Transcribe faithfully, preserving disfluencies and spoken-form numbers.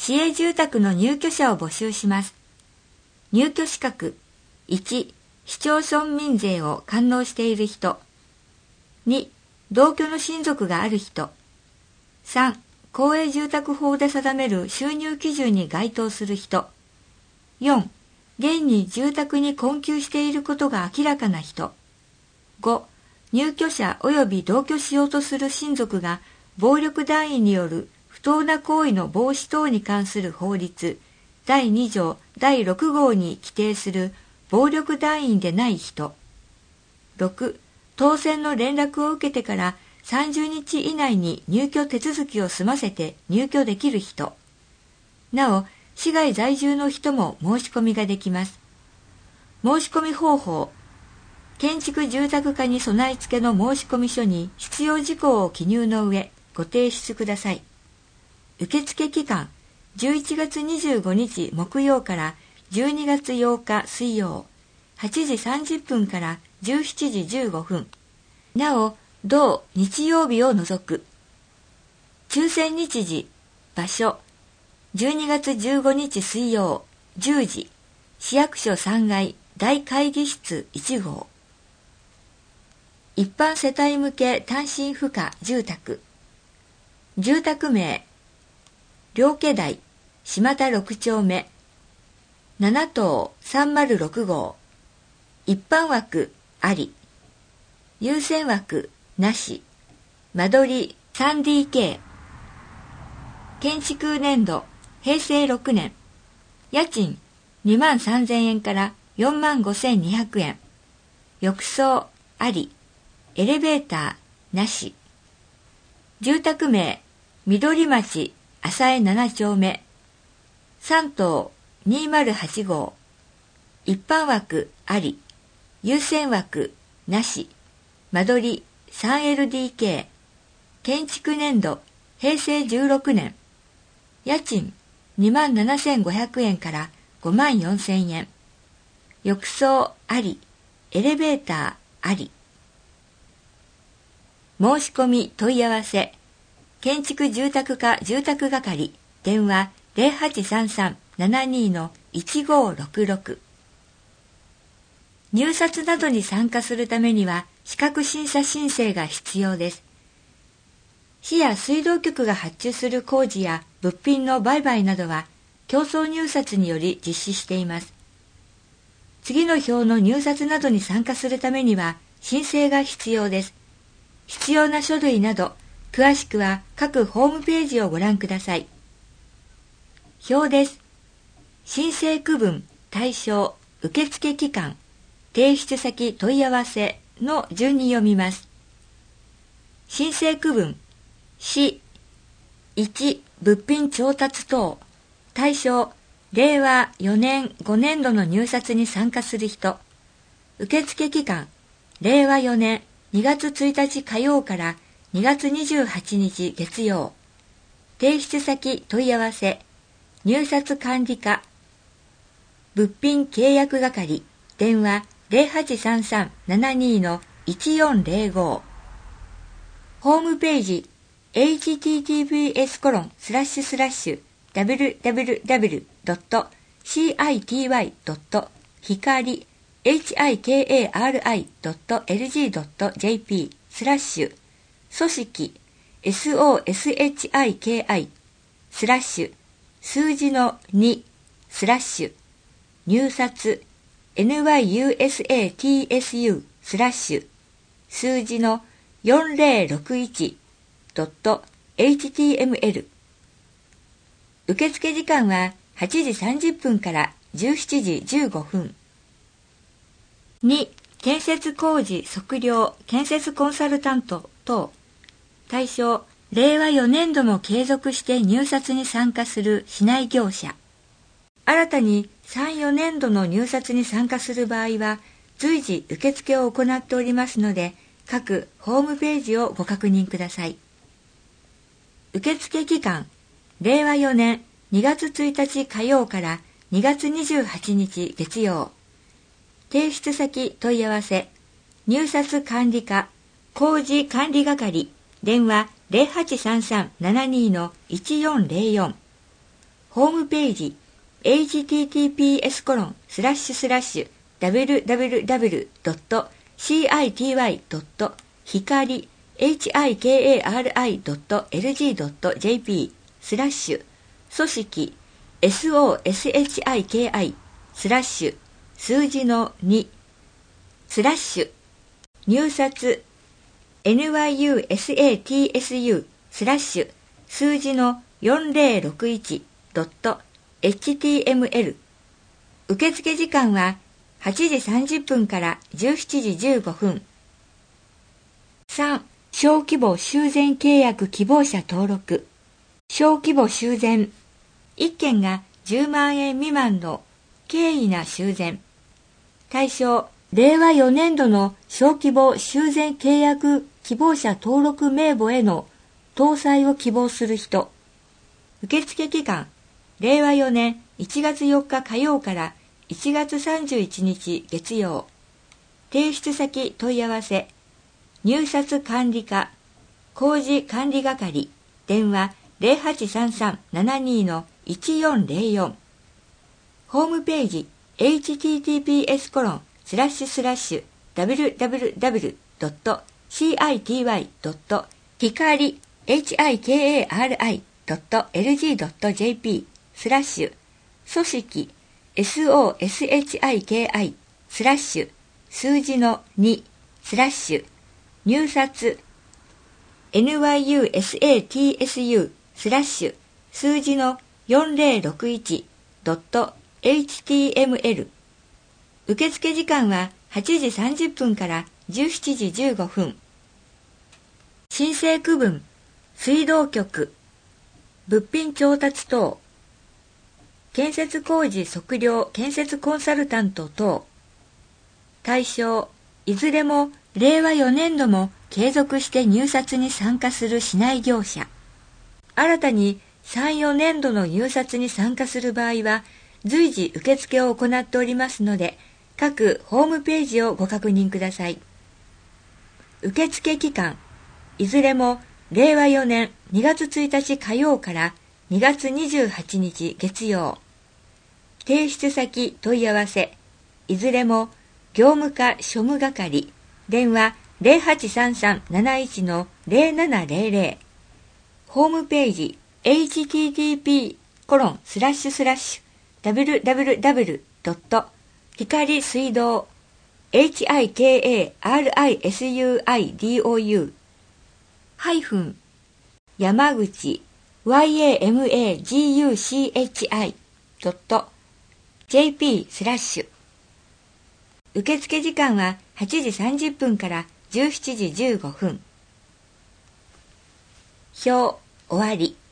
市営住宅の入居者を募集します。入居資格、いち、市町村民税を堪能している人。に、同居の親族がある人。さん、公営住宅法で定める収入基準に該当する人。よん、現に住宅に困窮していることが明らかな人。ご、入居者及び同居しようとする親族が暴力団員による不当な行為の防止等に関する法律だいに条だいろく号に規定する暴力団員でない人。ろく、当選の連絡を受けてからさんじゅうにち以内に入居手続きを済ませて入居できる人。なお、市外在住の人も申し込みができます。申し込み方法。建築住宅課に備え付けの申込書に必要事項を記入の上、ご提出ください。受付期間、じゅういちがつにじゅうごにち木曜からじゅうにがつようか水曜、はちじさんじゅっぷんからじゅうしちじじゅうごふん。なお、同日曜日を除く。抽選日時、場所、じゅうにがつじゅうごにち水曜、じゅうじ、市役所さんがい大会議室いち号。一般世帯向け単身付加住宅。住宅名、両家台、島田ろくちょうめ、なな棟さんまるろく号。一般枠、あり。優先枠、なし。間取り スリーディーケー。建築年度、へいせいろくねん。家賃、にまんさんぜんえんからよんまんごせんにひゃくえん。浴槽、あり。エレベーター、なし。住宅名、緑町、浅江ななちょうめ。さん棟にまるはち号。一般枠、あり。優先枠、なし。間取り スリーエルディーケー。建築年度、へいせいじゅうろくねん。家賃、にまんななせんごひゃくえんからごまんよんせんえん。浴槽、あり。エレベーター、あり。申し込み問い合わせ。建築住宅課住宅係。電話 ゼロはちさんさん ななに いちごろくろく。入札などに参加するためには資格審査申請が必要です。市や水道局が発注する工事や物品の売買などは競争入札により実施しています。次の表の入札などに参加するためには申請が必要です。必要な書類など、詳しくは各ホームページをご覧ください。表です。申請区分、対象、受付期間、提出先問い合わせの順に読みます。申請区分、市、いち、物品調達等、対象、れいわよねんごねんどの入札に参加する人、受付期間、れいわよねんにがつついたち火曜からにがつにじゅうはちにち月曜。提出先問い合わせ。入札管理課。物品契約係。電話 ゼロはちさんさん ななに いちよんゼロご。ホームページ エイチティーティーピーエスコロンスラッシュスラッシュダブリューダブリューダブリュードットシーアイティーワイドットひかりエイチアイケーエーアールアイドットエルジードットジェーピー スラッシュ組織 エスオーエスエイチアイケーアイ スラッシュ数字のにスラッシュ入札 エヌワイユーエスエーティーエスユー スラッシュ数字のよんぜろろくいちドットエイチティーエムエル。 受付時間ははちじさんじゅっぷんからじゅうしちじじゅうごふん。に、建設工事測量建設コンサルタント等。対象、れいわよねんども継続して入札に参加する市内業者。新たにさん、よねんどの入札に参加する場合は、随時受付を行っておりますので、各ホームページをご確認ください。受付期間、れいわよねんにがつついたち火曜からにがつにじゅうはちにち月曜。提出先問い合わせ、入札管理課、工事管理係、電話 ゼロはちさんさん ななに いちよんゼロよん。 ホームページ エイチティーティーピーエスコロンスラッシュスラッシュダブリューダブリューダブリュードットシーアイティーワイドットひかり エイチアイケーエーアールアイドットエルジードットジェーピー スラッシュ組織 エスオーエスエイチアイケーアイ スラッシュ数字のにスラッシュ入札 エヌワイユーエスエーティーエスユー スラッシュ数字のよんぜろろくいちドットエイチティーエムエル 受付時間ははちじさんじゅっぷんからじゅうしちじじゅうごふん。さん. 小規模修繕契約希望者登録。小規模修繕。いっけんがじゅうまんえん未満の経緯な修繕。対象、れいわよねんどの小規模修繕契約希望者登録名簿への搭載を希望する人。受付期間、れいわよねんいちがつよっか火曜からいちがつさんじゅういちにち月曜。提出先問い合わせ。入札管理課、工事管理係、電話 ゼロはちさんさんななに のいちよんゼロよん。ホームページ エイチティーティーピーエスコロンスラッシュスラッシュダブリューダブリューダブリュードットシーアイティーワイドットひかり エイチアイケーエーアールアイドットエルジードットジェーピー スラッシュ組織 エスオーエスエイチアイケーアイ スラッシュ数字のにスラッシュ入札 エヌワイユーエスエーティーエスユー スラッシュ数字のよんぜろろくいちドットエイチティーエムエル 受付時間ははちじさんじゅっぷんからじゅうしちじじゅうごふん。申請区分、水道局、物品調達等、建設工事測量建設コンサルタント等。対象、いずれもれいわよねんども継続して入札に参加する市内業者。新たにさん、よねんどの入札に参加する場合は、随時受付を行っておりますので、各ホームページをご確認ください。受付期間、いずれもれいわよねんにがつついたち火曜からにがつにじゅうはちにち月曜。提出先問い合わせ、いずれも業務課庶務係、電話 ゼロはちさんさんなないちのゼロななゼロゼロ。ホームページ エイチティーティーピーコロンスラッシュスラッシュダブリューダブリューダブリュードット光水道 エイチアイケーエーアールアイエスユーアイディーオーユー ハイフン山口 ワイエーエムエージーユーシーエイチアイドットジェーピー スラッシュ。受付時間ははちじさんじゅっぷんからじゅうしちじじゅうごふん。表終わり。